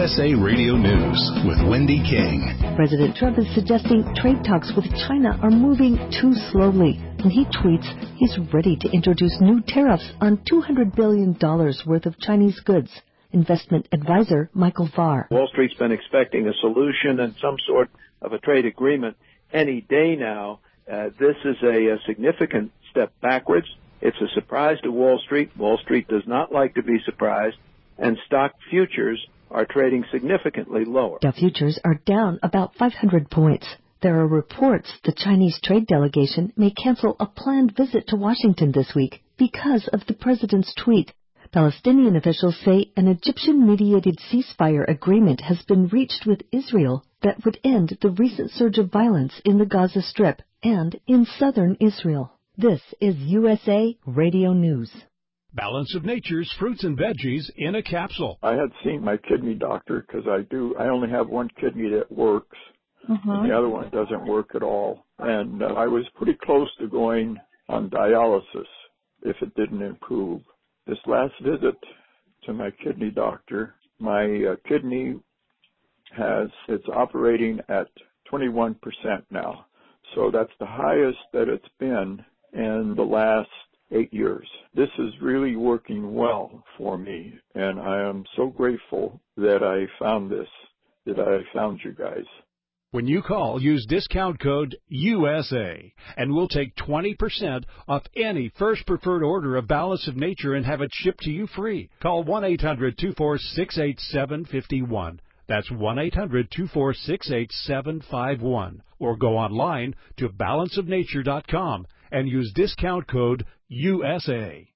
USA Radio News with Wendy King. President Trump is suggesting trade talks with China are moving too slowly. And he tweets he's ready to introduce new tariffs on $200 billion worth of Chinese goods. Investment advisor Michael Farr. Wall Street's been expecting a solution and some sort of a trade agreement any day now. This is a significant step backwards. It's a surprise to Wall Street. Wall Street does not like to be surprised, and stock futures are trading significantly lower. Dow futures are down about 500 points. There are reports the Chinese trade delegation may cancel a planned visit to Washington this week because of the president's tweet. Palestinian officials say an Egyptian-mediated ceasefire agreement has been reached with Israel that would end the recent surge of violence in the Gaza Strip and in southern Israel. This is USA Radio News. Balance of Nature's fruits and veggies in a capsule. I had seen my kidney doctor because I only have one kidney that works, and the other one doesn't work at all. And I was pretty close to going on dialysis if it didn't improve. This last visit to my kidney doctor, my kidney it's operating at 21% now. So that's the highest that it's been in the last 8 years. This is really working well for me, and I am so grateful that I found you guys. When you call, use discount code USA, and we'll take 20% off any first preferred order of Balance of Nature and have it shipped to you free. Call 1-800-246-8751. That's 1-800-246-8751. Or go online to balanceofnature.com and use discount code USA.